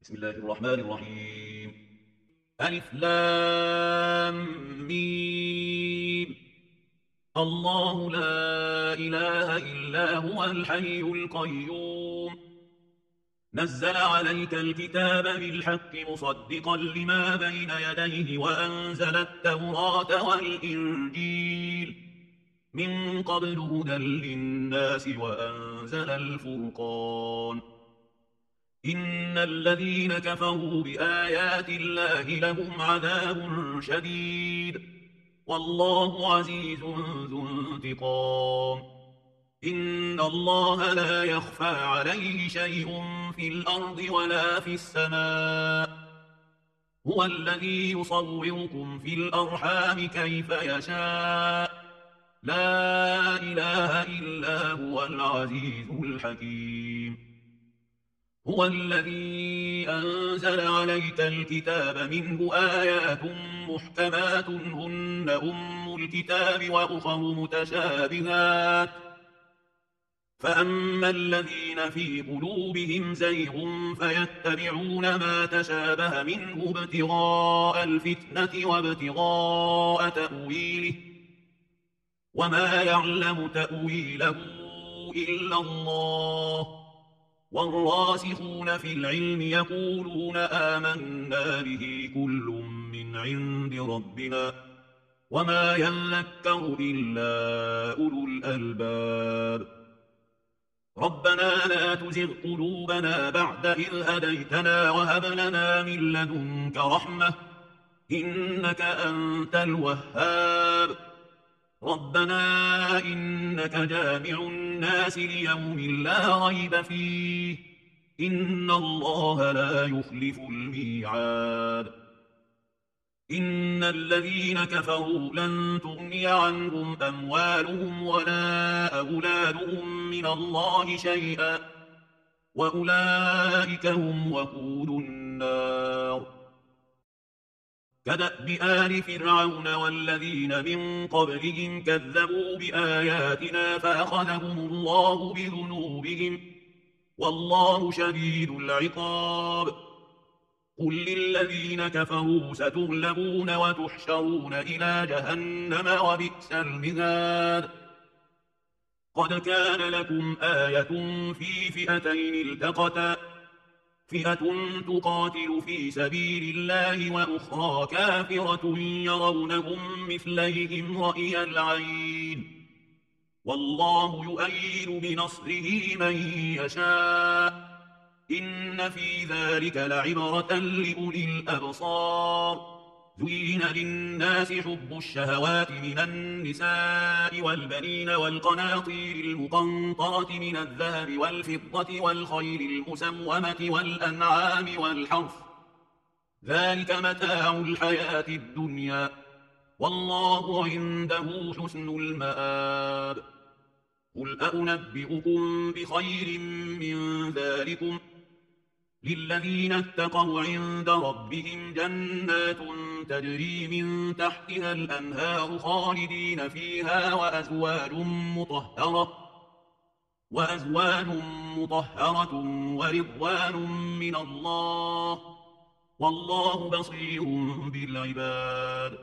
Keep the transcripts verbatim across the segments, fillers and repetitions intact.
بسم الله الرحمن الرحيم. ألف لام ميم. الله لا إله إلا هو الحي القيوم. نزل عليك الكتاب بالحق مصدقا لما بين يديه وأنزل التوراة والإنجيل من قبل هدى للناس وأنزل الفرقان. إن الذين كفروا بآيات الله لهم عذاب شديد والله عزيز ذو انتقام. إن الله لا يخفى عليه شيء في الأرض ولا في السماء. هو الذي يصوركم في الأرحام كيف يشاء. لا إله إلا هو العزيز الحكيم. هو الذي أنزل عليك الكتاب منه آيات محكمات هن أم الكتاب وأخر متشابهات فأما الذين في قلوبهم زيغ فيتبعون ما تشابه منه ابتغاء الفتنة وابتغاء تأويله وما يعلم تأويله إلا الله. والراسخون في العلم يقولون آمنا به كل من عند ربنا وما يذكر إلا أولو الألباب. ربنا لا تزغ قلوبنا بعد إذ هديتنا وهب لنا من لدنك رحمة إنك أنت الوهاب. ربنا إنك جامع الناس ليوم لا ريب فيه إن الله لا يخلف الميعاد. إن الذين كفروا لن تغني عنهم أموالهم ولا أولادهم من الله شيئا وأولئك هم وقود النار. كدأب آل فرعون والذين من قبلهم كذبوا بآياتنا فأخذهم الله بذنوبهم والله شديد العقاب. قل للذين كفروا ستغلبون وتحشرون إلى جهنم وبئس المهاد. قد كان لكم آية في فئتين التقتا فئة تقاتل في سبيل الله وأخرى كافرة يرونهم مثليهم رأي العين والله يؤيد بنصره من يشاء إن في ذلك لعبرة لأولي الأبصار. زين للناس حب الشهوات من النساء والبنين والقناطير المقنطرة من الذهب والفضة والخيل المسومة والأنعام والحرث ذلك متاع الحياة الدنيا والله عنده حسن المآب. قل أنبئكم بخير من ذلكم للذين اتقوا عند ربهم جنات تجري من تحتها الأنهار خالدين فيها وأزواج مطهرة وأزواج مطهرة ورضوان من الله والله بصير بالعباد.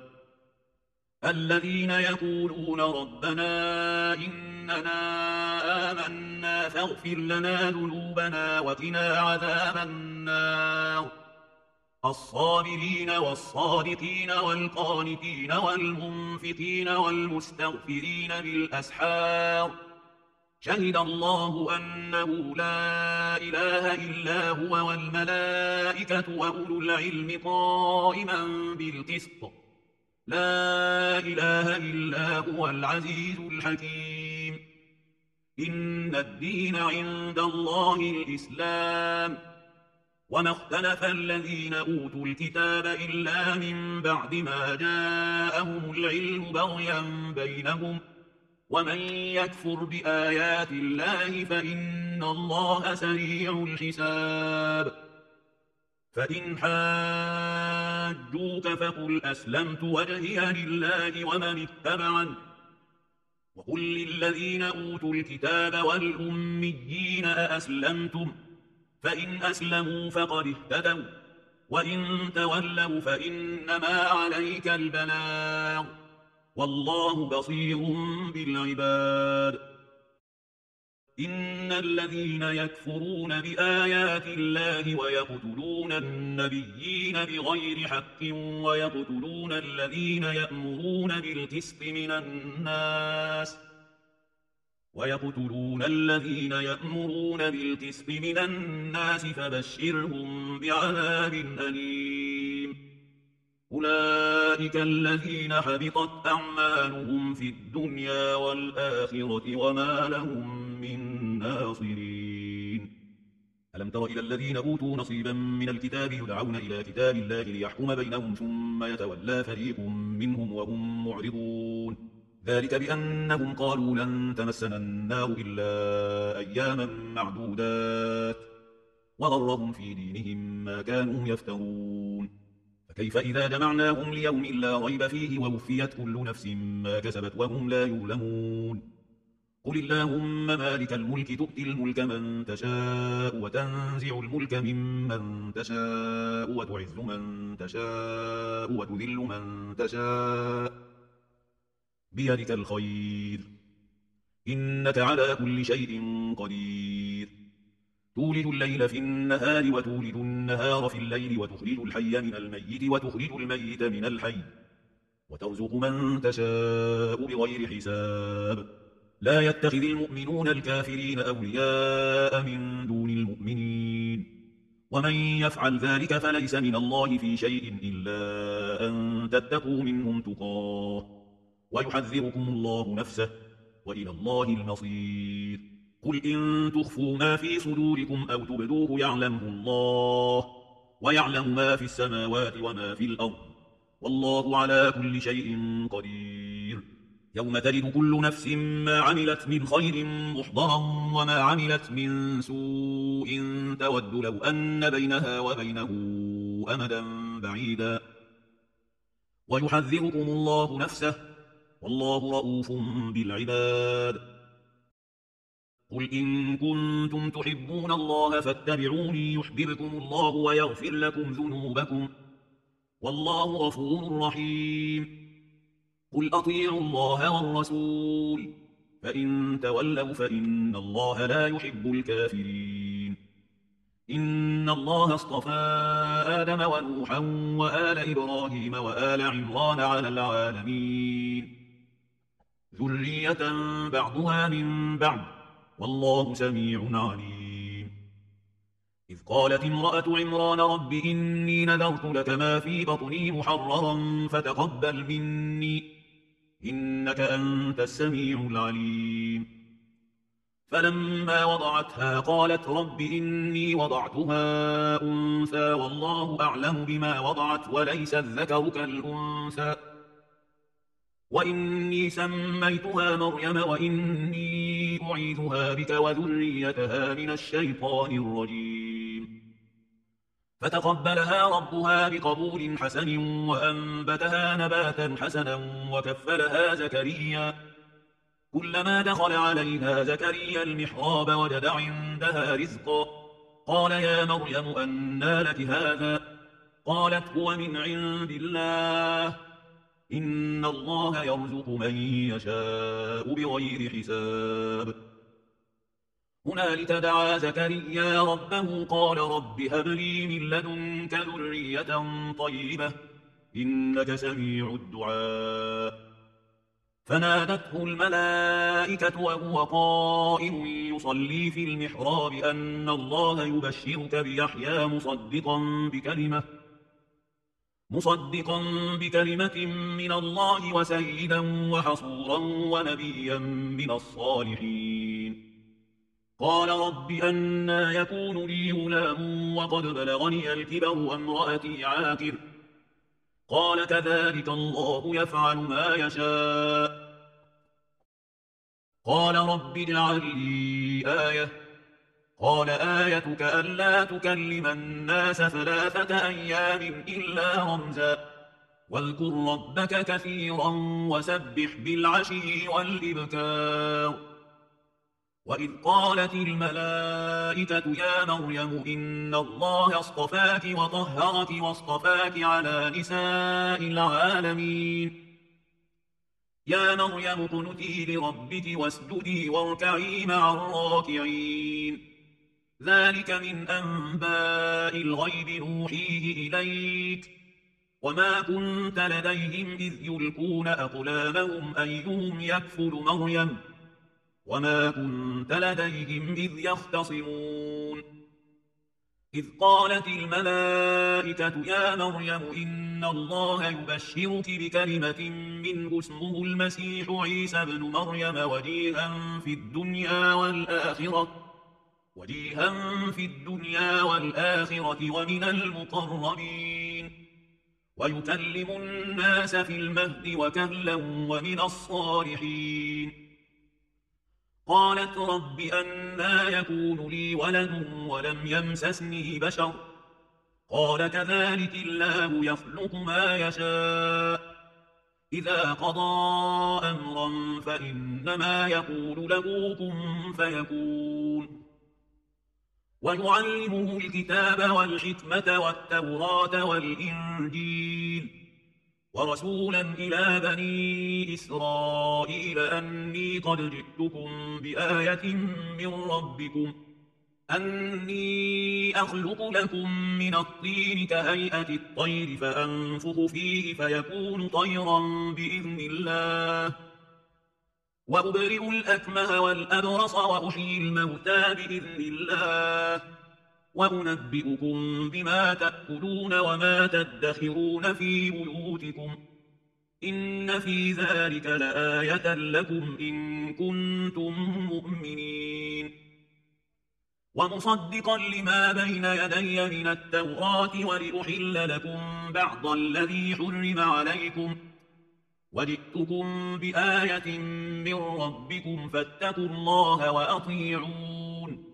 الذين يقولون ربنا إننا آمنا فاغفر لنا ذنوبنا وقنا عذاب النار. الصابرين والصادقين والقانتين والمنفقين والمستغفرين بالأسحار. شهد الله أنه لا إله إلا هو والملائكة وأولو العلم قائما بالقسط لا إله إلا هو العزيز الحكيم. إن الدين عند الله الإسلام وما اختلف الذين أوتوا الكتاب إلا من بعد ما جاءهم العلم بغيا بينهم ومن يكفر بآيات الله فإن الله سريع الحساب. فإن حاجوك فقل أسلمت وجهي لله ومن اتبعني وقل للذين أوتوا الكتاب والأميين أأسلمتم فإن أسلموا فقد اهتدوا، وإن تولوا فإنما عليك البلاغ، والله بصير بالعباد. إن الذين يكفرون بآيات الله ويقتلون النبيين بغير حق ويقتلون الذين يأمرون بالقسط من الناس ويقتلون الذين يأمرون بالقسط من الناس فبشرهم بعذاب أليم. أولئك الذين حبطت أعمالهم في الدنيا والآخرة وما لهم من ناصرين. ألم تر إلى الذين أوتوا نصيبا من الكتاب يدعون إلى كتاب الله ليحكم بينهم ثم يتولى فريق منهم وهم معرضون. ذلك بأنهم قالوا لن تمسنا النار إلا أياما معدودات وغرهم في دينهم ما كانوا يفترون. فكيف إذا جمعناهم ليوم لا ريب فيه ووفيت كل نفس ما كسبت وهم لا يظلمون. قل اللهم مالك الملك تؤتي الملك من تشاء وتنزع الملك ممن تشاء وتعز من تشاء وتذل من تشاء بيدك الخير إنك على كل شيء قدير. تولد الليل في النهار وتولد النهار في الليل وتخرج الحي من الميت وتخرج الميت من الحي وترزق من تشاء بغير حساب. لا يتخذ المؤمنون الكافرين أولياء من دون المؤمنين، ومن يفعل ذلك فليس من الله في شيء إلا أن تتقوا منهم تقاه ويحذركم الله نفسه وإلى الله المصير. قل إن تخفوا ما في صدوركم أو تبدوه يعلمه الله ويعلم ما في السماوات وما في الأرض والله على كل شيء قدير. يوم تجد كل نفس ما عملت من خير محضرا وما عملت من سوء تود لو أن بينها وبينه أمدا بعيدا ويحذركم الله نفسه والله رؤوف بالعباد. قل إن كنتم تحبون الله فاتبعوني يحببكم الله ويغفر لكم ذنوبكم والله غفور رحيم. قل أطيعوا الله والرسول فإن تولوا فإن الله لا يحب الكافرين. إن الله اصطفى آدم ونوحا وآل إبراهيم وآل عمران على العالمين ذرية بعضها من بعض والله سميع عليم. إذ قالت امرأة عمران رب إني نذرت لك ما في بطني محررا فتقبل مني إنك أنت السميع العليم. فلما وضعتها قالت رب إني وضعتها أنثى والله أعلم بما وضعت وليس الذكر كالأنثى وإني سميتها مريم وإني أعيذها بك وذريتها من الشيطان الرجيم. فتقبلها ربها بقبول حسن وأنبتها نباتا حسنا وكفلها زكريا. كلما دخل عليها زكريا المحراب وجد عندها رزقا قال يا مريم أنى لك هذا قالت هو من عند الله إن الله يرزق من يشاء بغير حساب. هنالك دعا زكريا ربه قال رب هب لي من لدنك ذرية طيبة إنك سميع الدعاء. فنادته الملائكة وهو قائم يصلي في المحراب أن الله يبشرك بيحيى مصدقا بكلمة مصدقا بكلمة من الله وسيدا وحصورا ونبيا من الصالحين. قال رب أنى يكون لي غلام وقد بلغني الكبر وامرأتي عاقر قال كذلك الله يفعل ما يشاء. قال رب اجعل لي آية قال آيتك ألا تكلم الناس ثلاثة أيام إلا رمزا واذكر ربك كثيرا وسبح بالعشي والإبكار. وإذ قالت الملائكة يا مريم إن الله اصطفاك وطهرك واصطفاك على نساء العالمين يا مريم اقنتي لربك واسجدي واركعي مع الراكعين ذلك من أنباء الغيب نوحيه إليك وما كنت لديهم إذ يلقون أقلامهم أيهم يكفل مريم وما كنت لديهم إذ يختصمون إذ قالت الملائكة يا مريم إن الله يبشرك بكلمة منه اسمه المسيح عيسى بن مريم وجيها في الدنيا والآخرة وجيها في الدنيا والآخرة ومن المقربين ويكلم الناس في المهد وكهلا ومن الصالحين قالت رب أنى يكون لي ولد ولم يمسسني بشر قال كذلك الله يخلق ما يشاء إذا قضى أمرا فإنما يقول له كن فيكون ويعلمه الكتاب والحكمة والتوراة والإنجيل ورسولا إلى بني إسرائيل أني قد جئتكم بآية من ربكم أني أخلق لكم من الطين كهيئة الطير فأنفخ فيه فيكون طيرا بإذن الله وأبرئ الأكمه والأبرص وأحيي الموتى بإذن الله وأنبئكم بما تأكلون وما تدخرون في بيوتكم إن في ذلك لآية لكم إن كنتم مؤمنين ومصدقا لما بين يدي من التوراة ولأحل لكم بعض الذي حرم عليكم وجئتكم بآية من ربكم فاتقوا الله وأطيعون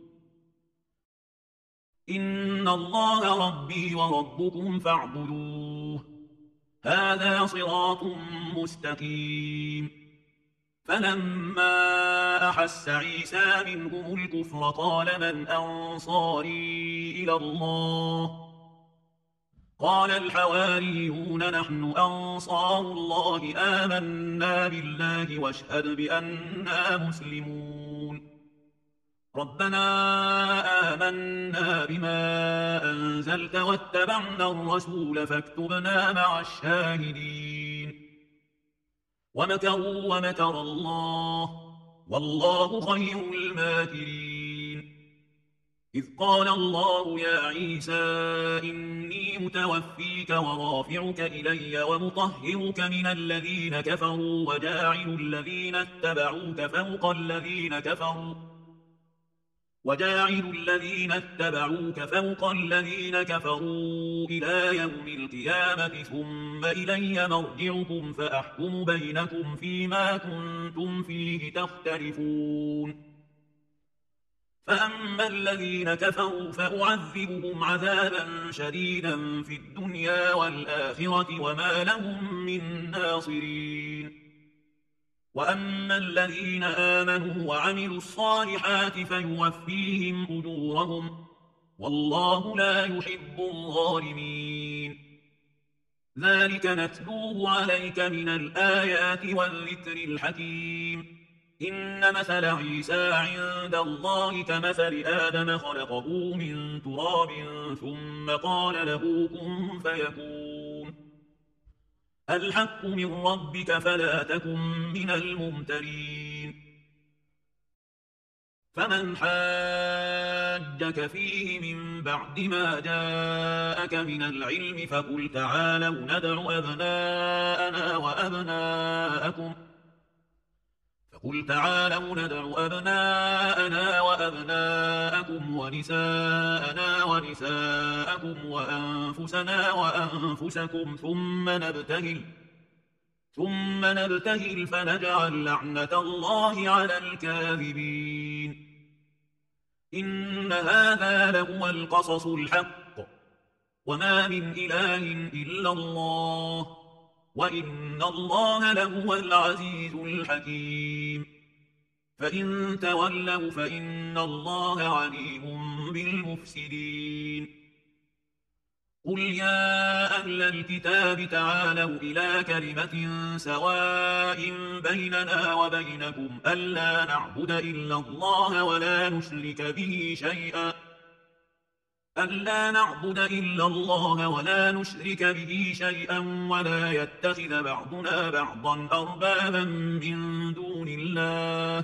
إن الله ربي وربكم فاعبدوه هذا صراط مستقيم فلما أحس عيسى منهم الكفر قال من أنصاري إلى الله قال الحواريون نحن أنصار الله آمنا بالله واشهد بأننا مسلمون ربنا آمنا بما أنزلت واتبعنا الرسول فاكتبنا مع الشاهدين ومكروا ومكر الله والله خير الماكرين إذ قال الله يا عيسى إني متوفيك ورافعك إلي ومطهرك من الذين كفروا وجاعل الذين اتبعوك فوق الذين كفروا وجاعل الذين اتبعوك فوق الذين كفروا إلى يوم القيامة ثم إلي مرجعكم فأحكم بينكم فيما كنتم فيه تختلفون فأما الذين كفروا فأعذبهم عذابا شديدا في الدنيا والآخرة وما لهم من ناصرين وأما الذين آمنوا وعملوا الصالحات فيوفيهم أجورهم والله لا يحب الظالمين ذلك نتلوه عليك من الآيات والذكر الحكيم إن مثل عيسى عند الله كمثل آدم خلقه من تراب ثم قال له كن فيكون الحق من ربك فلا تكن من الممترين فمن حاجك فيه من بعد ما جاءك من العلم فقل تعالوا ندع أبناءنا وأبناءكم فقل تعالوا ندع أبناءنا وأبناءكم ونساءنا ونساءكم وأنفسنا وأنفسكم ثم نبتهل ثم نبتهل فنجعل لعنة الله على الكاذبين إن هذا لهو القصص الحق وما من إله إلا الله وإن الله لهو العزيز الحكيم فإن تولوا فإن الله عليم بالمفسدين. قل يا أهل الكتاب تعالوا إلى كلمة سواء بيننا وبينكم ألا نعبد إلا الله ولا نشرك به شيئا ألا نعبد إلا الله ولا نشرك به شيئا ولا يتخذ بعضنا بعضا أربابا من دون الله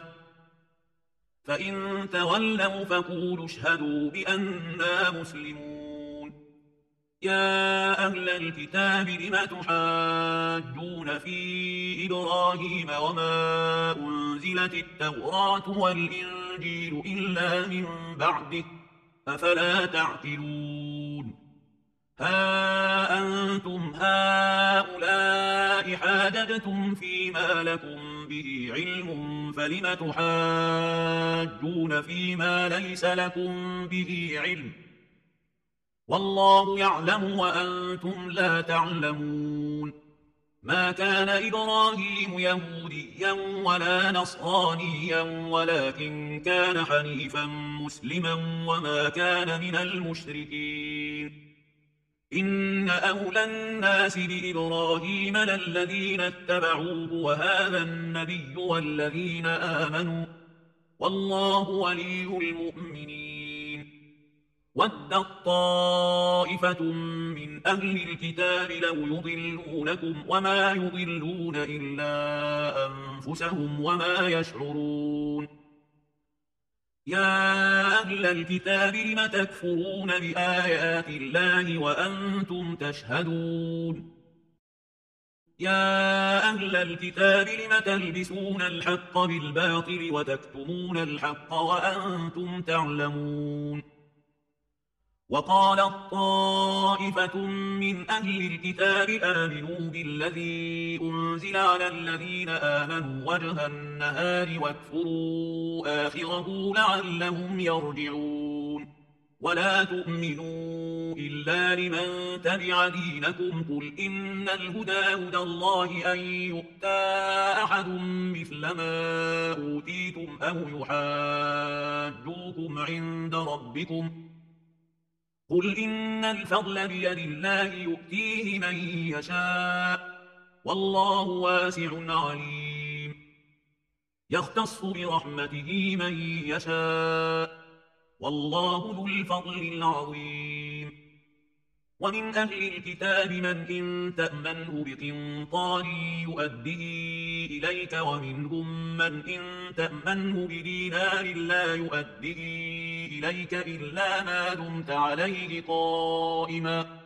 فإن تولوا فقولوا اشهدوا بأننا مسلمون. يا أهل الكتاب لم تحاجون في إبراهيم وما أنزلت التوراة والإنجيل إلا من بعده أفلا تعقلون. ها أنتم هؤلاء حاججتم فيما لكم به علم فلم تحاجون فيما ليس لكم به علم والله يعلم وأنتم لا تعلمون. ما كان إبراهيم يهوديا ولا نصرانيا ولكن كان حنيفا مسلما وما كان من المشركين. إن أولى الناس بإبراهيم للذين اتبعوه وهذا النبي والذين آمنوا والله ولي المؤمنين. ودت طائفة من أهل الكتاب لو يضلونكم وما يضلون إلا أنفسهم وما يشعرون. يا أهل الكتاب لم تكفرون بآيات الله وأنتم تشهدون. يا أهل الكتاب لم تلبسون الحق بالباطل وتكتمون الحق وأنتم تعلمون. وقالت طائفة من أهل الكتاب آمنوا بالذي أنزل على الذين آمنوا وجه النهار واكفروا آخره لعلهم يرجعون. ولا تؤمنوا إلا لمن تبع دينكم قل إن الهدى هدى الله أن يؤتى أحد مثل ما أوتيتم أو يحاجوكم عند ربكم قل إن الفضل بيد الله يؤتيه من يشاء والله واسع عليم. يختص برحمته من يشاء والله ذو الفضل العظيم. ومن أهل الكتاب من إن تأمنه بقنطار يؤديه إليك ومنهم من إن تأمنه بدينار لا يؤديه إليك إلا ما دمت عليه قائما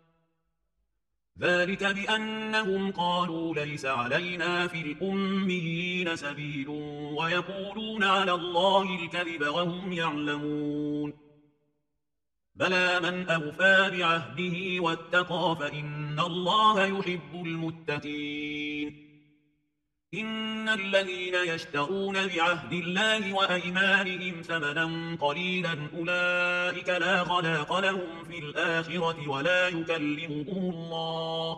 ذلك بأنهم قالوا ليس علينا في الأميين سبيل ويقولون على الله الكذب وهم يعلمون. بلى من أوفى بعهده واتقى فإن الله يحب المتقين. إن الذين يشترون بعهد الله وأيمانهم ثمنا قليلا أولئك لا خلاق لهم في الآخرة ولا يكلمهم الله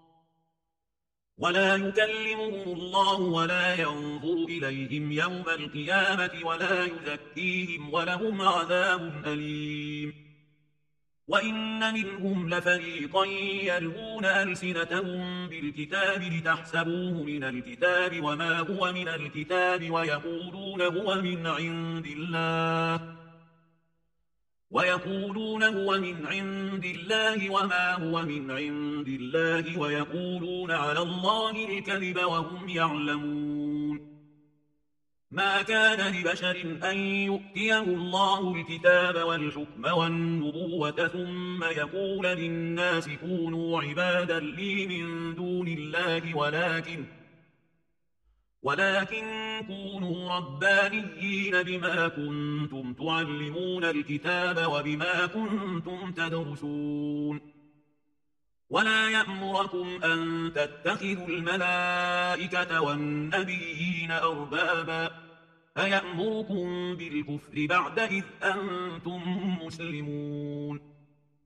ولا يكلمهم الله ولا ينظر إليهم يوم القيامة ولا يزكيهم ولهم عذاب أليم. وإن منهم لفريقا يلوون ألسنتهم بالكتاب لتحسبوه من الكتاب وما هو من الكتاب ويقولون هو من عند الله ويقولون هو من عند الله وما هو من عند الله ويقولون على الله الكذب وهم يعلمون. ما كان لبشر أن يؤتيه الله الكتاب والحكم والنبوة ثم يقول للناس كونوا عبادا لي من دون الله ولكن ولكن كونوا ربانيين بما كنتم تعلمون الكتاب وبما كنتم تدرسون. ولا يأمركم أن تتخذوا الملائكة والنبيين أربابا أيأمركم بالكفر بعد إذ أنتم مسلمون.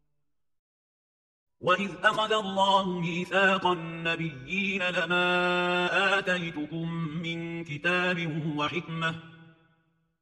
وإذ أخذ الله ميثاق النبيين لما آتيتكم من كتاب وحكمة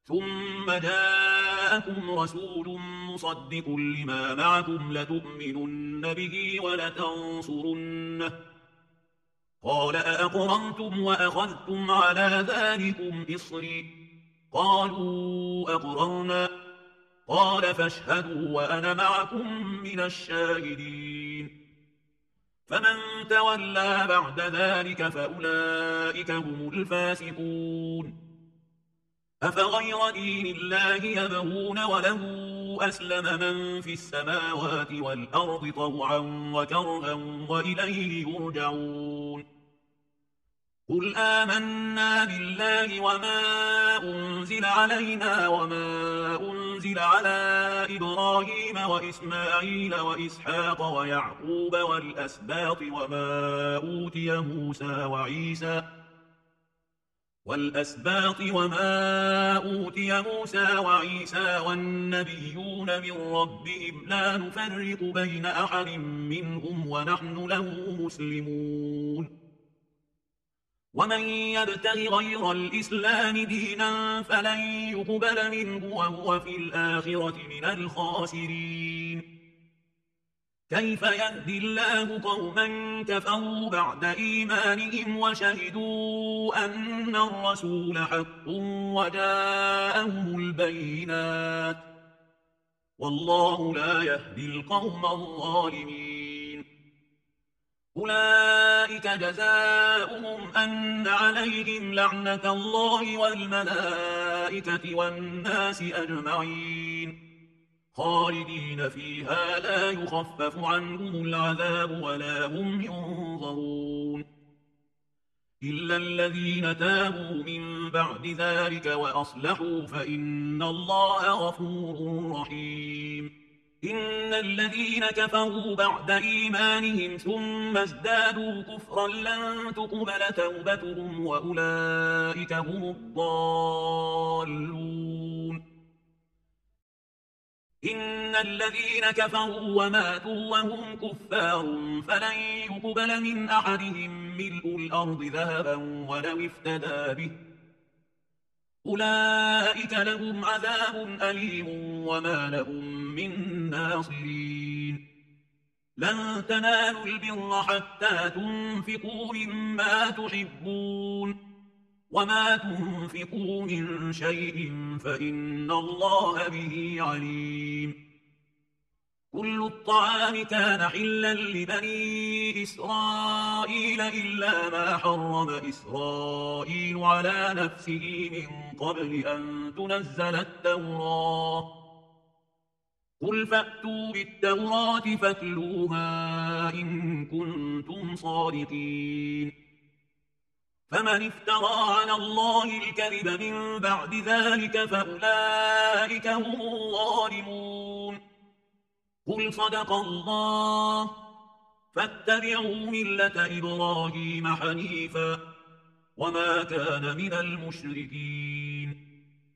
ثم جاءكم رسول مصدق لما معكم لتؤمنن به ولتنصرنه قال أأقررتم وأخذتم على ذلكم إصري قالوا أقررنا قال فاشهدوا وأنا معكم من الشاهدين فمن تولى بعد ذلك فأولئك هم الفاسقون أفغير دين الله يبغون وله أسلم من في السماوات والأرض طوعا وكرها وإليه يرجعون قل آمنا بالله وما أنزل علينا وما أنزل على إبراهيم وإسماعيل وإسحاق ويعقوب والأسباط وما أوتي موسى وعيسى والأسباط وما أوتي موسى وعيسى والنبيون من ربهم لا نفرق بين أحد منهم ونحن له مسلمون ومن يبتغ غير الإسلام دينا فلن يقبل منه وهو في الآخرة من الخاسرين كيف يهدي الله قوما كفروا بعد إيمانهم وشهدوا أن الرسول حق وجاءهم البينات والله لا يهدي القوم الظالمين أولئك جزاؤهم أن عليهم لعنة الله والملائكة والناس أجمعين خالدين فيها لا يخفف عنهم العذاب ولا هم ينظرون إلا الذين تابوا من بعد ذلك وأصلحوا فإن الله غفور رحيم إن الذين كفروا بعد إيمانهم ثم ازدادوا كفرا لن تقبل توبتهم وأولئك هم الضالون إن الذين كفروا وماتوا وهم كفار فلن يقبل من أحدهم ملء الأرض ذهبا ولو افتدى به أولئك لهم عذاب أليم وما لهم من ناصرين لن تنالوا البر حتى تنفقوا مما تحبون وما تنفقوا من شيء فإن الله به عليم كل الطعام كان حلا لبني إسرائيل إلا ما حرم إسرائيل على نفسه من قبل أن تنزل التوراة قل فأتوا بالتوراة فاتلوها إن كنتم صادقين فمن افترى على الله الكذب من بعد ذلك فأولئك هم الظالمون قل صدق الله فاتبعوا ملة إبراهيم حنيفا وما كان من المشركين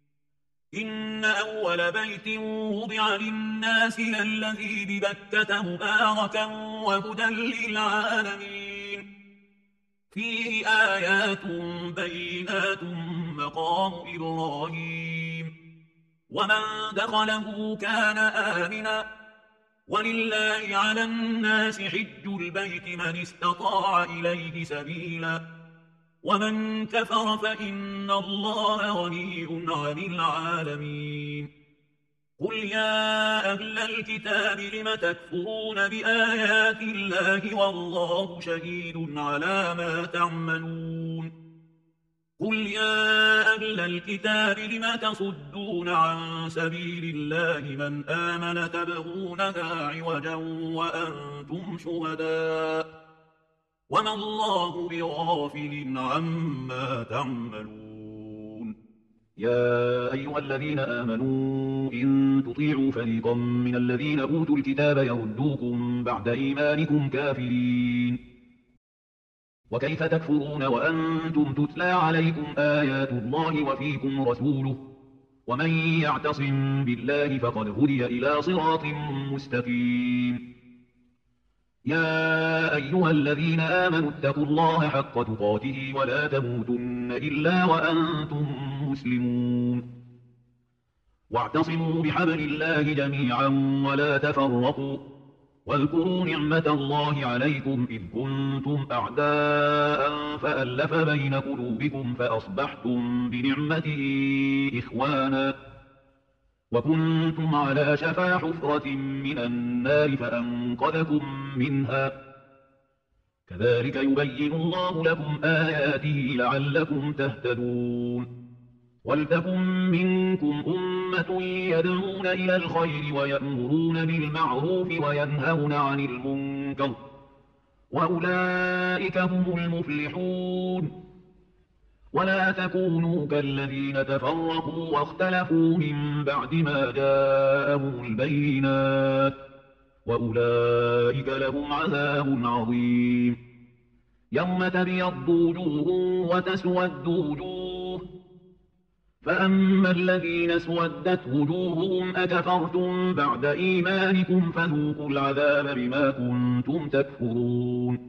إن أول بيت وضع للناس للذي ببكة مباركا وهدى للعالمين فيه آيات بينات مقام إبراهيم ومن دخله كان آمنا ولله على الناس حج البيت من استطاع إليه سبيلا ومن كفر فإن الله غني عن العالمين قل يا أهل الكتاب لم تكفرون بآيات الله والله شهيد على ما تعملون قل يا أهل الكتاب لم تصدون عن سبيل الله من آمن تبغونها عوجا وأنتم شهداء وما الله بغافل عما تعملون يا أيها الذين آمنوا إن تطيعوا فريقا من الذين أوتوا الكتاب يردوكم بعد إيمانكم كافرين وكيف تكفرون وأنتم تتلى عليكم آيات الله وفيكم رسوله ومن يعتصم بالله فقد هدي إلى صراط مستقيم يا أيها الذين آمنوا اتقوا الله حق تقاته ولا تموتن إلا وأنتم مسلمون واعتصموا بحبل الله جميعا ولا تفرقوا واذكروا نعمة الله عليكم إذ كنتم أعداء فألف بين قلوبكم فأصبحتم بنعمته إخوانا وكنتم على شفا حفرة من النار فأنقذكم منها كذلك يبين الله لكم آياته لعلكم تهتدون ولتكن منكم أمة يدعون إلى الخير ويأمرون بالمعروف وينهون عن المنكر وأولئك هم المفلحون ولا تكونوا كالذين تفرقوا واختلفوا من بعد ما جاءهم البينات وأولئك لهم عذاب عظيم يوم تبيض وجوه وتسود وجوه فأما الذين اسودت وجوههم أكفرتم بعد إيمانكم فذوقوا العذاب بما كنتم تكفرون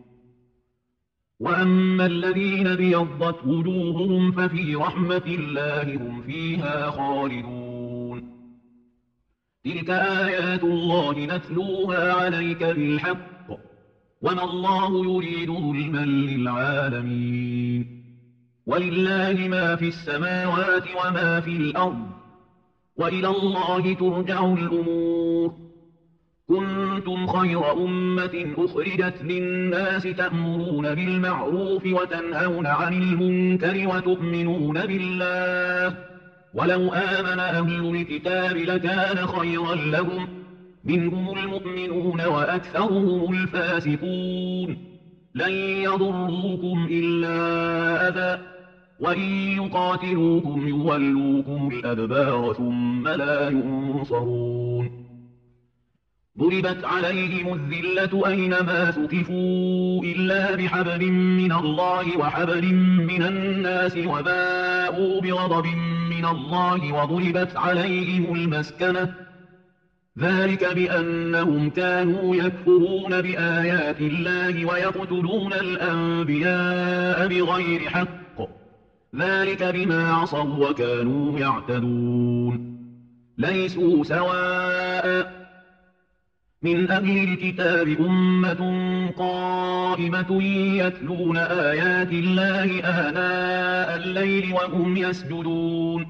وأما الذين بيضت وجوههم ففي رحمة الله هم فيها خالدون تلك آيات الله نتلوها عليك بالحق وما الله يريد ظلما للعالمين ولله ما في السماوات وما في الأرض وإلى الله ترجع الأمور كنتم خير أمة أخرجت للناس تأمرون بالمعروف وتنهون عن المنكر وتؤمنون بالله ولو آمن أهل الكتاب لكان خيرا لهم منهم المؤمنون وأكثرهم الفاسقون لن يضروكم إلا أذى وإن يقاتلوكم يولوكم الأدبار ثم لا ينصرون ضربت عليهم الذلة أينما ثقفوا إلا بحبل من الله وحبل من الناس وباءوا بغضب من الله وضربت عليهم المسكنة ذلك بأنهم كانوا يكفرون بآيات الله ويقتلون الأنبياء بغير حق ذلك بما عصوا وكانوا يعتدون ليسوا سواء من أهل الكتاب أمة قائمة يتلون آيات الله آناء الليل وهم يسجدون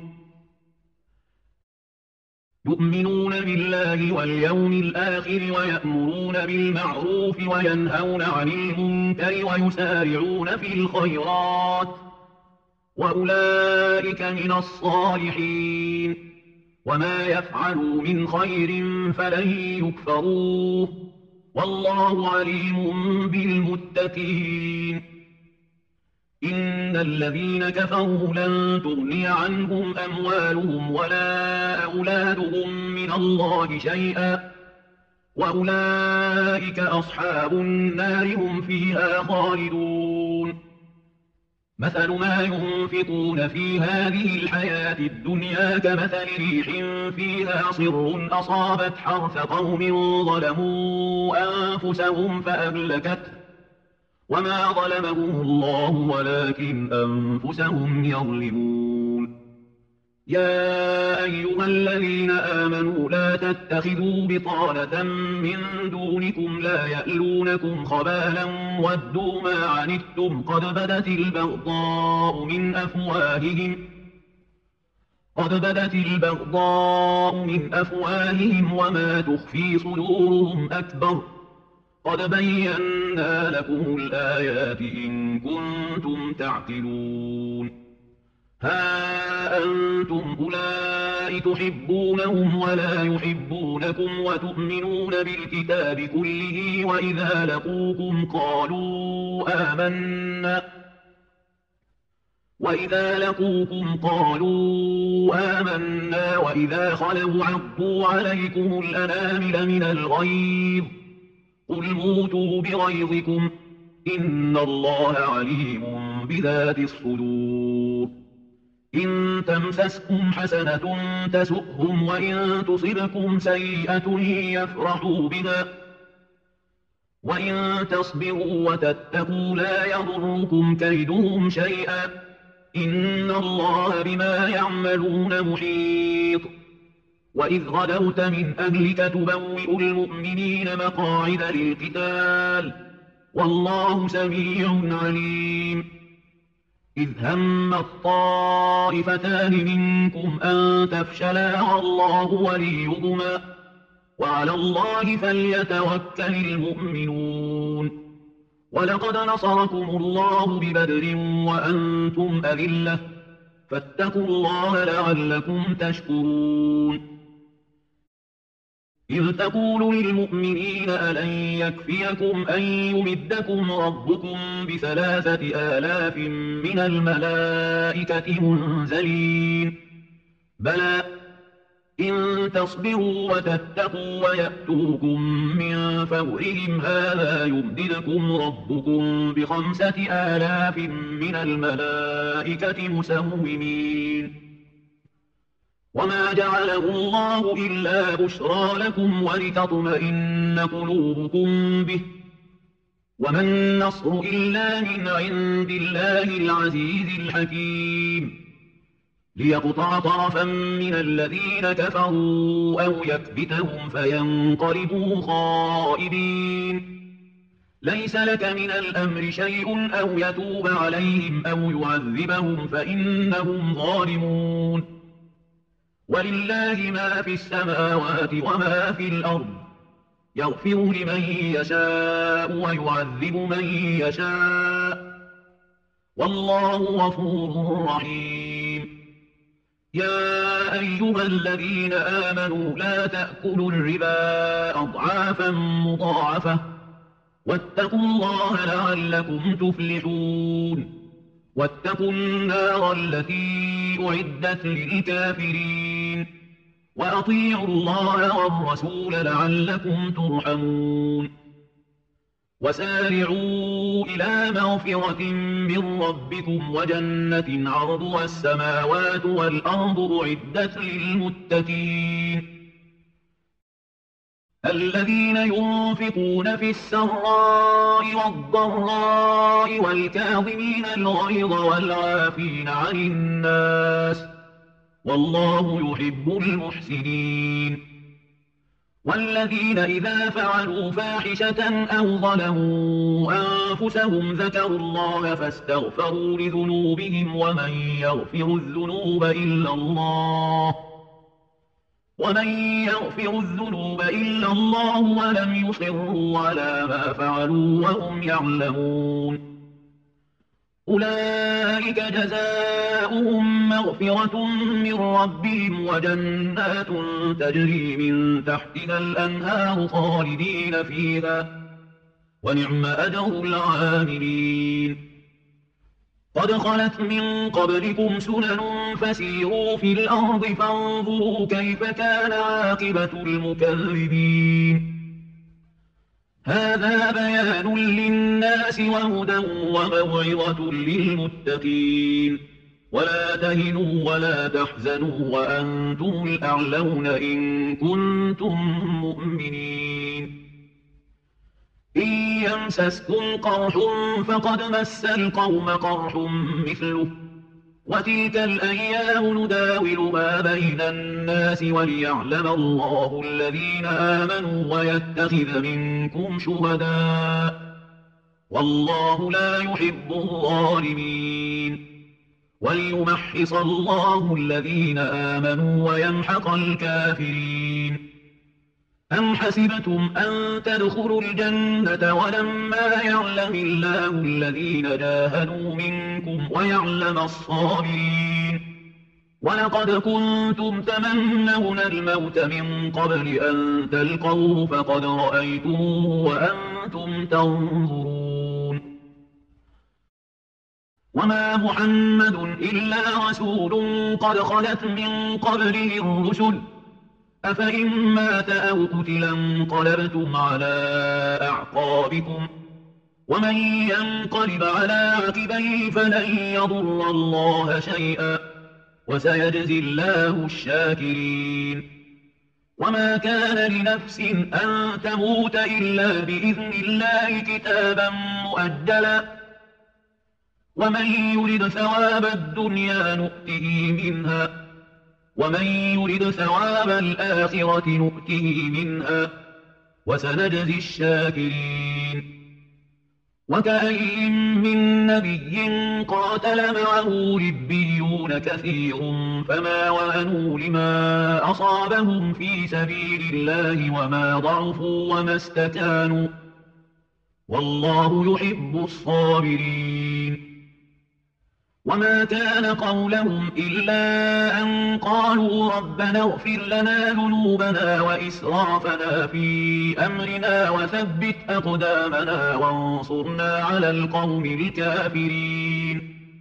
يؤمنون بالله واليوم الآخر ويأمرون بالمعروف وينهون عن المنكر ويسارعون في الخيرات وأولئك من الصالحين وما يفعلوا من خير فلن يكفروه والله عليم بالمتقين إن الذين كفروا لن تغني عنهم أموالهم ولا أولادهم من الله شيئا وأولئك أصحاب النار هم فيها خالدون مثل ما ينفقون في هذه الحياة الدنيا كمثل ريح فيها صر أصابت حرث قوم ظلموا أنفسهم فأهلكته وما ظلمهم الله ولكن أنفسهم يظلمون يا أيها الذين آمنوا لا تتخذوا بطانة من دونكم لا يألونكم خبالا ودوا ما عنتم قد بدت البغضاء من أفواههم قد بدت البغضاء من أفواههم وما تخفي صدورهم أكبر قد بينا لكم الآيات إن كنتم تعقلون ها أنتم أولئك تحبونهم ولا يحبونكم وتؤمنون بالكتاب كله وإذا لقوكم قالوا آمنا وإذا لقوكم قالوا آمنا وإذا خلوا عضوا عليكم الأنامل من الغيظ قل موتوا بغيظكم إن الله عليم بذات الصدور إن تمسسكم حسنة تسؤهم وإن تصبكم سيئة يفرحوا بها وإن تصبروا وتتقوا لا يضركم كيدهم شيئا إن الله بما يعملون محيط وإذ غدوت من أهلك تبوئ المؤمنين مقاعد للقتال والله سميع عليم. إذ هم الطائفتان منكم أن تفشلا والله وليهما وعلى الله فليتوكل المؤمنون. ولقد نصركم الله ببدر وأنتم أذلة فاتقوا الله لعلكم تشكرون. إذ تقول للمؤمنين ألن يكفيكم أن يمدكم ربكم بثلاثة آلاف من الملائكة منزلين بلى إن تصبروا وتتقوا ويأتوكم من فورهم هذا يمددكم ربكم بخمسة آلاف من الملائكة مسومين. وما جعله الله إلا بشرى لكم ولتطمئن قلوبكم به وما النصر إلا من عند الله العزيز الحكيم ليقطع طرفا من الذين كفروا أو يكبتهم فينقلبوا خائبين. ليس لك من الأمر شيء أو يتوب عليهم أو يعذبهم فإنهم ظالمون. ولله ما في السماوات وما في الأرض يغفر لمن يشاء ويعذب من يشاء والله غفور رحيم. يا أيها الذين آمنوا لا تأكلوا الربا أضعافا مضاعفة واتقوا الله لعلكم تفلحون. واتقوا النار التي أعدت للكافرين وأطيعوا الله والرسول لعلكم ترحمون. وسارعوا إلى مغفرة من ربكم وجنة عرضها السماوات والأرض أعدت للمتقين الذين ينفقون في السراء والضراء والكاظمين الغيظ والعافين عن الناس والله يحب المحسنين. والذين إذا فعلوا فاحشة أو ظلموا أنفسهم ذكروا الله فاستغفروا لذنوبهم ومن يغفر الذنوب إلا الله ومن يغفر الذنوب إلا الله ولم يصروا على ما فعلوا وهم يعلمون. أولئك جزاؤهم مغفرة من ربهم وجنات تجري من تحتها الأنهار خالدين فيها ونعم أجر العاملين. قد خلت من قبلكم سنن فسيروا في الأرض فانظروا كيف كان عاقبة المكذبين. هذا بيان للناس وهدى وموعظة للمتقين. ولا تهنوا ولا تحزنوا وأنتم الأعلون إن كنتم مؤمنين. إن يمسسكم قرح فقد مس القوم قرح مثله وتلك الأيام نداولها بين الناس وليعلم الله الذين آمنوا ويتخذ منكم شهداء والله لا يحب الظالمين. وليمحص الله الذين آمنوا ويمحق الكافرين. أم حسبتم أن تدخلوا الجنة ولما يعلم الله الذين جاهدوا منكم ويعلم الصابرين. ولقد كنتم تمنون الموت من قبل أن تلقوه فقد رأيتموه وأنتم تنظرون. وما محمد إلا رسول قد خلت من قبله الرسل أفإن مات أو قتل انقلبتم على أعقابكم ومن ينقلب على عقبيه فلن يضر الله شيئا وسيجزي الله الشاكرين. وما كان لنفس أن تموت إلا بإذن الله كتابا مؤجلا ومن يرد ثواب الدنيا نؤته منها ومن يرد ثواب الآخرة نؤته منها وسنجزي الشاكرين. وكأين من نبي قاتل معه ربيون كثير فما وهنوا لما أصابهم في سبيل الله وما ضعفوا وما استكانوا والله يحب الصابرين. وما كان قولهم إلا أن قالوا ربنا اغفر لنا ذنوبنا وإسرافنا في أمرنا وثبت أقدامنا وانصرنا على القوم الكافرين.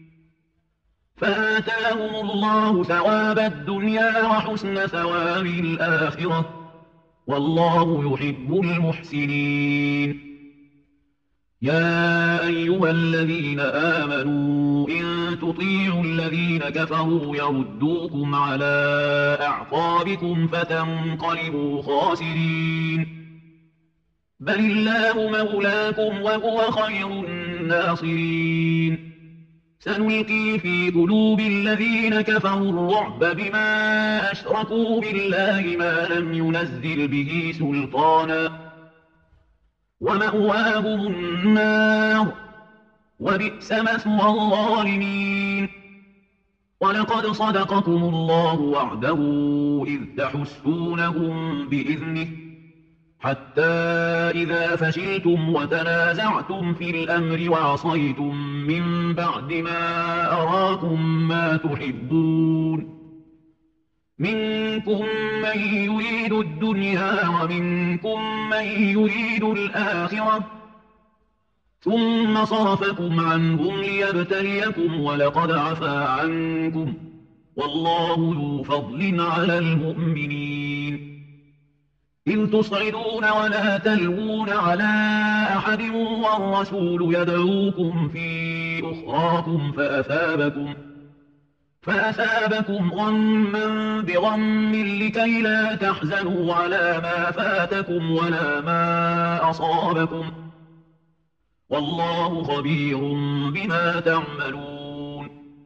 فآتاهم الله ثواب الدنيا وحسن ثواب الآخرة والله يحب المحسنين. يا أيها الذين آمنوا إن تطيعوا الذين كفروا يردوكم على أعقابكم فتنقلبوا خاسرين. بل الله مولاكم وهو خير الناصرين. سنلقي في قلوب الذين كفروا الرعب بما أشركوا بالله ما لم ينزل به سلطانا ومأواهم النار وبئس مثوى الظالمين. ولقد صدقكم الله وعده إذ تحسونهم بإذنه حتى إذا فشلتم وتنازعتم في الأمر وعصيتم من بعد ما أراكم ما تحبون منكم من يريد الدنيا ومنكم من يريد الآخرة ثم صرفكم عنهم ليبتليكم ولقد عفا عنكم والله ذو فضل على المؤمنين. إذ تصعدون ولا تلوون على أحد والرسول يدعوكم في أخراكم فأثابكم فأثابكم غما بغم لكي لا تحزنوا على ما فاتكم ولا ما أصابكم والله خبير بما تعملون.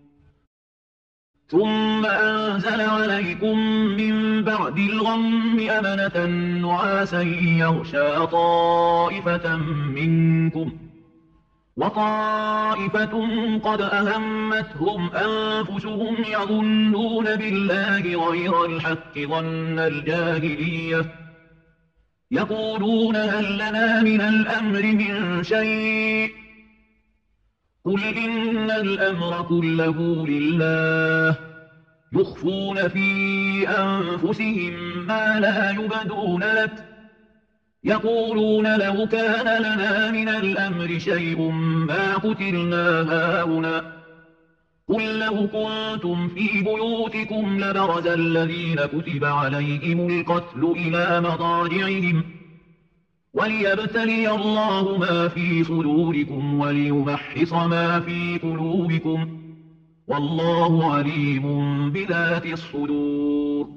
ثم أنزل عليكم من بعد الغم أمنة نعاسا يغشى طائفة منكم وطائفة قد أهمتهم أنفسهم يظنون بالله غير الحق ظن الجاهلية يقولون هل لنا من الأمر من شيء قل إن الأمر كله لله يخفون في أنفسهم ما لا يبدون لك يقولون لو كان لنا من الأمر شيء ما قتلنا هاهنا قل لو كنتم في بيوتكم لبرز الذين كتب عليهم القتل إلى مضاجعهم وليبتلي الله ما في صدوركم وليمحص ما في قلوبكم والله عليم بذات الصدور.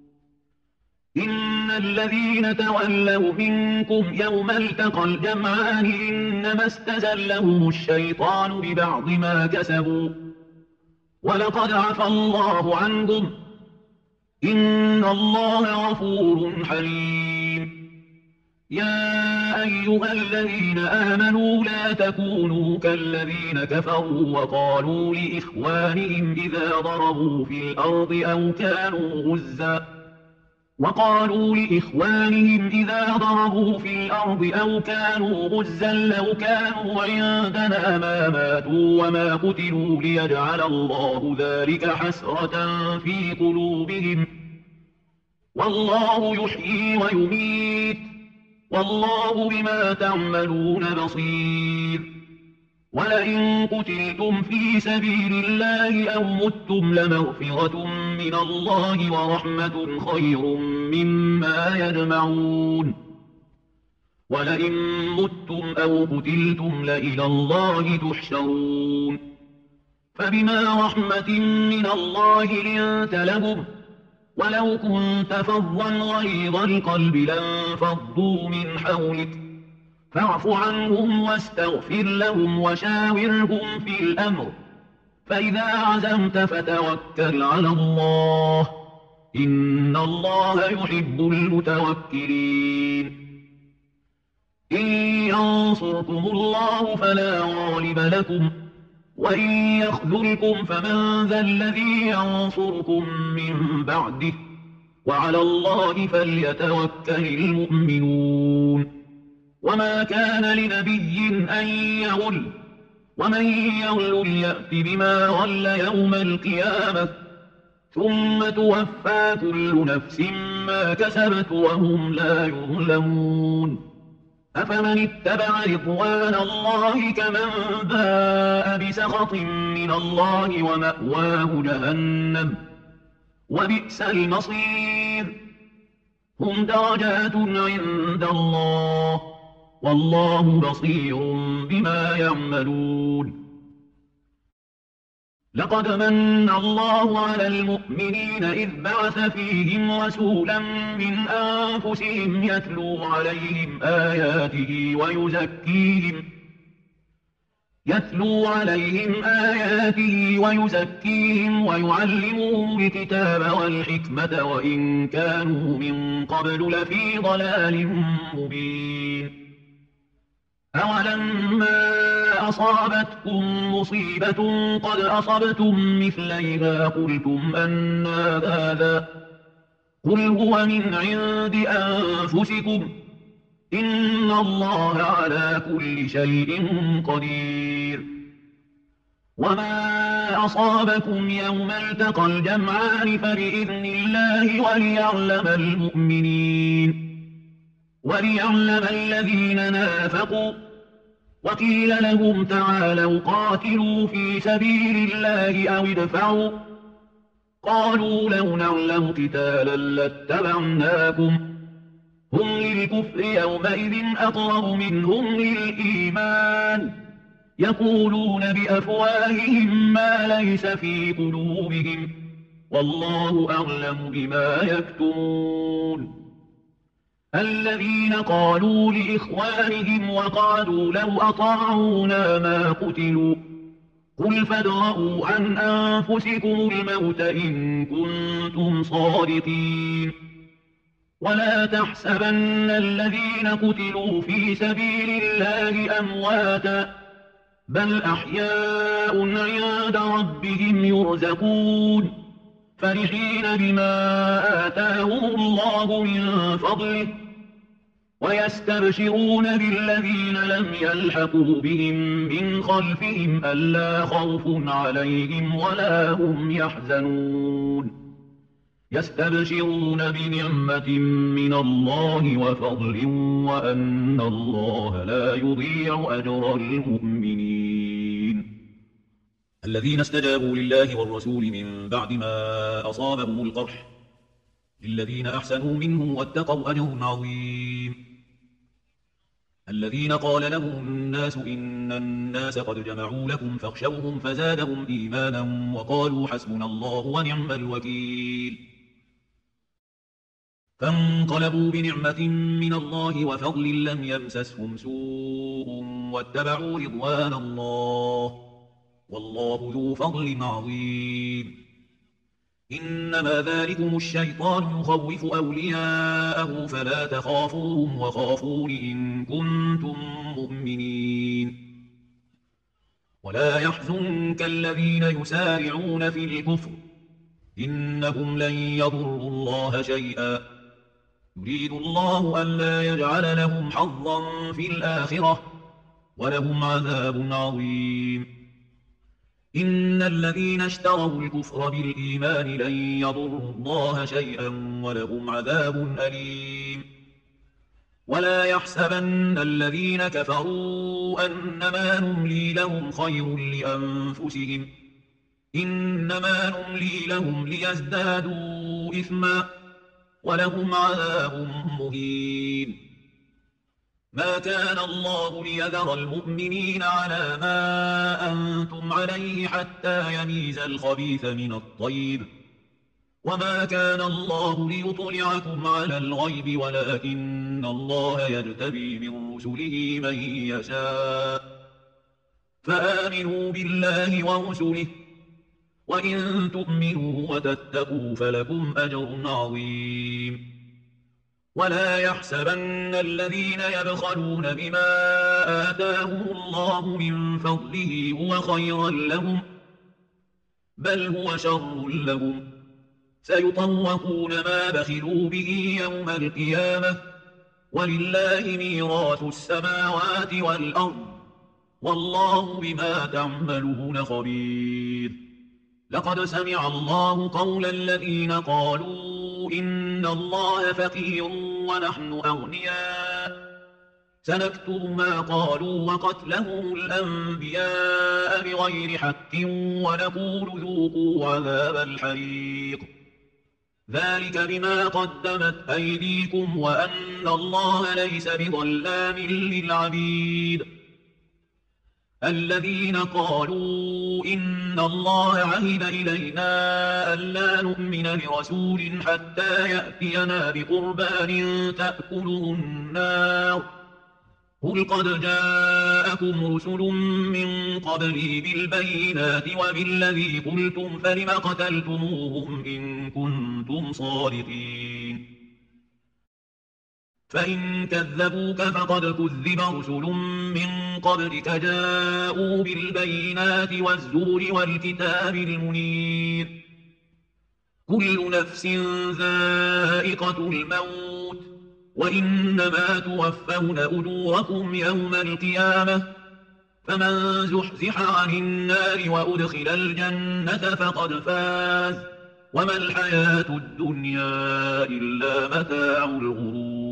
إن الذين تولوا منكم يوم التقى الجمعان إنما استزلهم الشيطان ببعض ما كسبوا ولقد عفى الله عنهم إن الله غفور حليم. يا أيها الذين آمنوا لا تكونوا كالذين كفروا وقالوا لإخوانهم إذا ضربوا في الأرض أو كانوا غزا وقالوا لإخوانهم إذا ضربوا في الأرض أو كانوا غزا لو كانوا عندنا ما ماتوا وما قتلوا ليجعل الله ذلك حسرة في قلوبهم والله يحيي ويميت والله بما تعملون بصير. ولئن قتلتم في سبيل الله أو متم لمغفرة من الله ورحمة خير مما يجمعون. ولئن متم أو قتلتم لإلى الله تحشرون. فبما رحمة من الله لنت لهم ولو كنت فظا غليظ القلب لانفضوا من حولك فاعف عنهم واستغفر لهم وشاورهم في الأمر فإذا عزمت فتوكل على الله إن الله يحب المتوكلين إن ينصركم الله فلا غالب لكم وإن يخذلكم فمن ذا الذي ينصركم من بعده وعلى الله فليتوكل المؤمنون وما كان لنبي أن يغل ومن يغل يأت بما غل يوم القيامة ثم توفى كل نفس ما كسبت وهم لا يظلمون أفمن اتبع رضوان الله كمن باء بسخط من الله ومأواه جهنم وبئس المصير هم درجات عند الله والله بصير بما يعملون لقد من الله على المؤمنين إذ بعث فيهم رسولا من أنفسهم يتلو عليهم آياته ويزكيهم يتلو عليهم آياته ويزكيهم ويعلمهم الكتاب والحكمة وإن كانوا من قبل لفي ضلال مبين أولما أصابتكم مصيبة قد أصبتم مثليها قلتم أنى هذا قل هو من عند أنفسكم إن الله على كل شيء قدير وما أصابكم يوم التقى الجمعان فبإذن الله وليعلم المؤمنين وليعلم الذين نافقوا وقيل لهم تعالوا قاتلوا في سبيل الله أو ادفعوا قالوا لو نعلم قتالا لاتبعناكم هم للكفر يومئذ أقرب منهم للإيمان يقولون بأفواههم ما ليس في قلوبهم والله أعلم بما يكتمون الذين قالوا لإخوانهم وقالوا لو أطاعونا ما قتلوا قل فادرءوا عن أنفسكم الموت إن كنتم صادقين ولا تحسبن الذين قتلوا في سبيل الله أمواتا بل أحياء عند ربهم يرزقون فرحين بما آتاهم الله من فضله ويستبشرون بالذين لم يلحقوا بهم من خلفهم ألا خوف عليهم ولا هم يحزنون يستبشرون بنعمة من الله وفضل وأن الله لا يضيع أجر المؤمنين الذين استجابوا لله والرسول من بعد ما أصابهم القرح للذين أحسنوا منهم واتقوا أجر عظيم الذين قال لهم الناس إن الناس قد جمعوا لكم فاخشوهم فزادهم إيمانا وقالوا حسبنا الله ونعم الوكيل فانقلبوا بنعمة من الله وفضل لم يمسسهم سوء واتبعوا رضوان الله والله ذو فضل عظيم إنما ذلكم الشيطان يخوف أولياءه فلا تخافوهم وخافون إن كنتم مؤمنين ولا يحزنك الذين يسارعون في الكفر إنهم لن يضروا الله شيئا يريد الله ألا يجعل لهم حظا في الآخرة ولهم عذاب عظيم إن الذين اشتروا الكفر بالإيمان لن يضروا الله شيئا ولهم عذاب أليم ولا يحسبن الذين كفروا أنما نملي لهم خير لأنفسهم إنما نملي لهم ليزدادوا إثما ولهم عذاب مهين ما كان الله ليذر المؤمنين على ما أنتم عليه حتى يميز الخبيث من الطيب وما كان الله ليطلعكم على الغيب ولكن الله يجتبي من رسله من يشاء فآمنوا بالله ورسله وإن تؤمنوا وتتقوا فلكم أجر عظيم. ولا يحسبن الذين يبخلون بما آتاهم الله من فضله هو خيرا لهم، بل هو شر لهم، سيطوقون ما بخلوا به يوم القيامة، ولله ميراث السماوات والأرض، والله بما تعملون خبير. لقد سمع الله قول الذين قالوا إن الله فقير ونحن أغنياء، سنكتب ما قالوا وقتلهم الأنبياء بغير حق ونقول ذوقوا عذاب الحريق، ذلك بما قدمت أيديكم وأن الله ليس بظلام للعبيد. الذين قالوا إن الله عهد إلينا ألا نؤمن لرسول حتى يأتينا بقربان تأكله النار، قل قد جاءكم رسل من قبلي بالبينات وبالذي قلتم فلم قتلتموهم إن كنتم صادقين. فإن كذبوك فقد كذب رسل من قبلك جاءوا بالبينات والزبر والكتاب المنير، كل نفس ذائقة الموت، وإنما توفون أجوركم يوم القيامة، فمن زحزح عن النار وأدخل الجنة فقد فاز، وما الحياة الدنيا إلا متاع الغرور.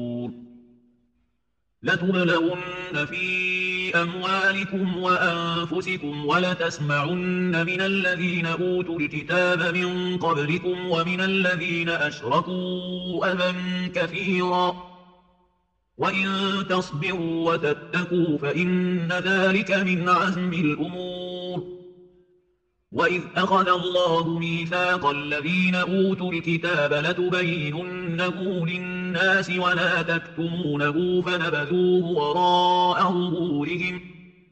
لتبلون في أموالكم وأنفسكم ولتسمعن من الذين أوتوا الكتاب من قبلكم ومن الذين أشركوا أذى كثيرا، وإن تصبروا وتتقوا فإن ذلك من عزم الأمور. وإذ أخذ الله ميثاق الذين أوتوا الكتاب لتبيننه للناس ولا تكتمونه فنبذوه وراء ظهورهم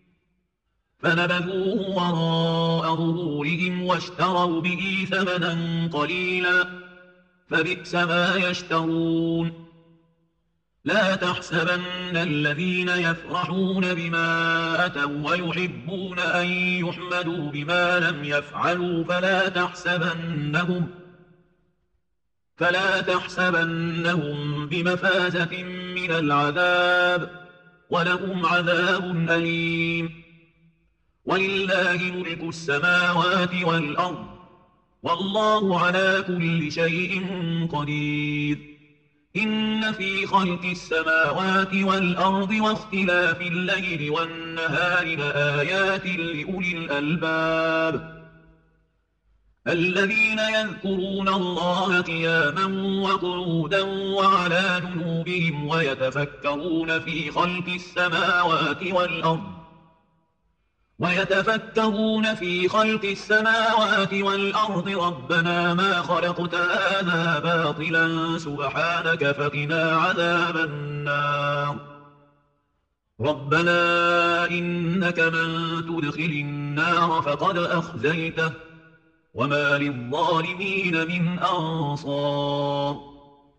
فنبذوه وراء ظهورهم واشتروا به ثمنا قليلا، فبئس ما يشترون. لا تحسبن الذين يفرحون بما أتوا ويحبون أن يحمدوا بما لم يفعلوا فلا تحسبنهم فلا تحسبنهم بمفازة من العذاب، ولهم عذاب أليم. ولله ملك السماوات والأرض، والله على كل شيء قدير. إن في خلق السماوات والأرض واختلاف الليل والنهار لآيات لأولي الألباب، الذين يذكرون الله قياما وقعودا وعلى جنوبهم ويتفكرون في خلق السماوات والأرض ويتفكرون في خلق السماوات والأرض ربنا ما خلقت هذا باطلا سبحانك فقنا عذاب النار. ربنا إنك من تدخل النار فقد أخزيته وما للظالمين من أنصار.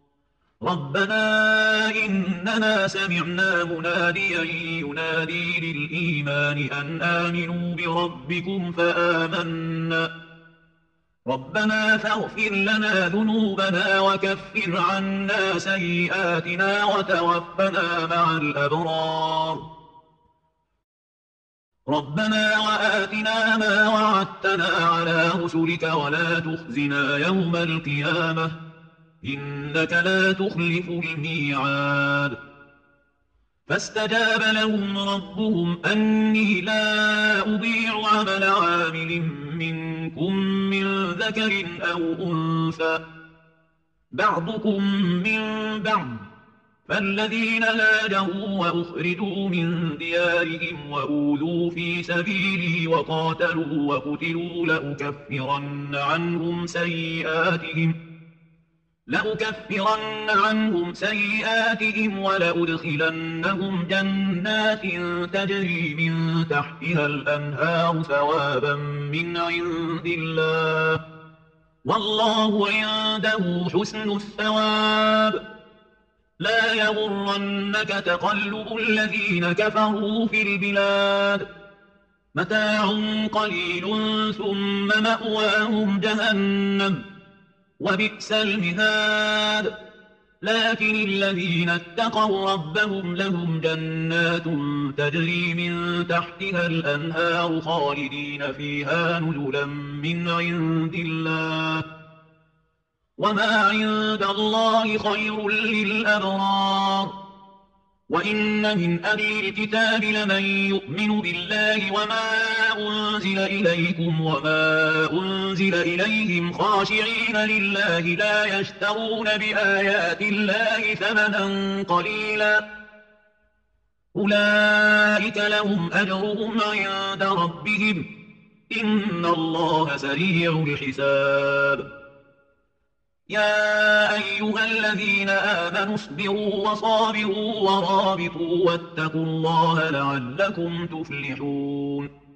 ربنا إننا سمعنا مناديا ينادي للإيمان أن آمنوا بربكم فآمنا، ربنا فاغفر لنا ذنوبنا وكفر عنا سيئاتنا وتوفنا مع الأبرار. ربنا وآتنا ما وعدتنا على رسلك ولا تخزنا يوم القيامة إنك لا تخلف الميعاد. فاستجاب لهم ربهم أني لا أضيع عمل عامل منكم من ذكر أو أنثى بعضكم من بعض، فالذين هاجروا وأخرجوا من ديارهم وأوذوا في سبيلي وقاتلوا وقتلوا لأكفرن عنهم سيئاتهم لأكفرن عنهم سيئاتهم ولأدخلنهم جنات تجري من تحتها الأنهار ثوابا من عند الله والله عنده حسن الثواب. لا يغرنك تقلب الذين كفروا في البلاد متاع قليل ثم مأواهم جهنم وبئس المهاد. لكن الذين اتقوا ربهم لهم جنات تجري من تحتها الأنهار خالدين فيها نزلا من عند الله وما عند الله خير للأبرار. وإن من أهل الكتاب لمن يؤمن بالله وما أنزل إليكم وما أنزل إليهم خاشعين لله لا يشترون بآيات الله ثمنا قليلا أولئك لهم أجرهم عند ربهم إن الله سريع الحساب. يا أيها الذين آمنوا اصبروا وصابروا ورابطوا واتقوا الله لعلكم تفلحون.